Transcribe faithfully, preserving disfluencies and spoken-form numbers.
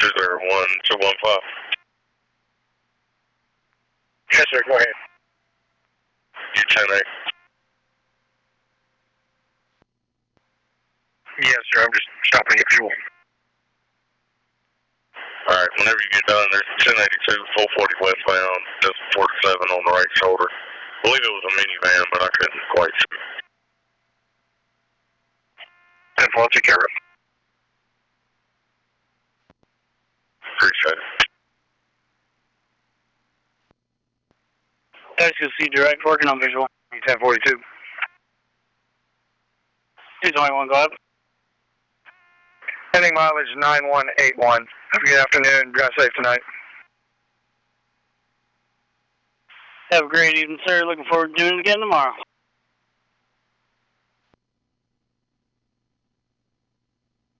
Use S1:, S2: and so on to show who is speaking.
S1: two zero one two one five.
S2: Yes, sir. Go ahead.
S1: U ten eight.
S2: Yes, sir. I'm just stopping at fuel.
S1: Alright, whenever you get done, there's ten eighty-two, four forty westbound, just forty-seven on the right shoulder. I believe it was a minivan, but I couldn't quite see.
S2: ten four, take care of it.
S1: Appreciate it.
S3: X Q C direct, working on visual.
S2: ten forty-two.
S3: two twenty-one, go ahead.
S2: Ending mileage nine one eight one. Have a good afternoon. Drive safe tonight.
S3: Have a great evening, sir. Looking forward to doing it again tomorrow.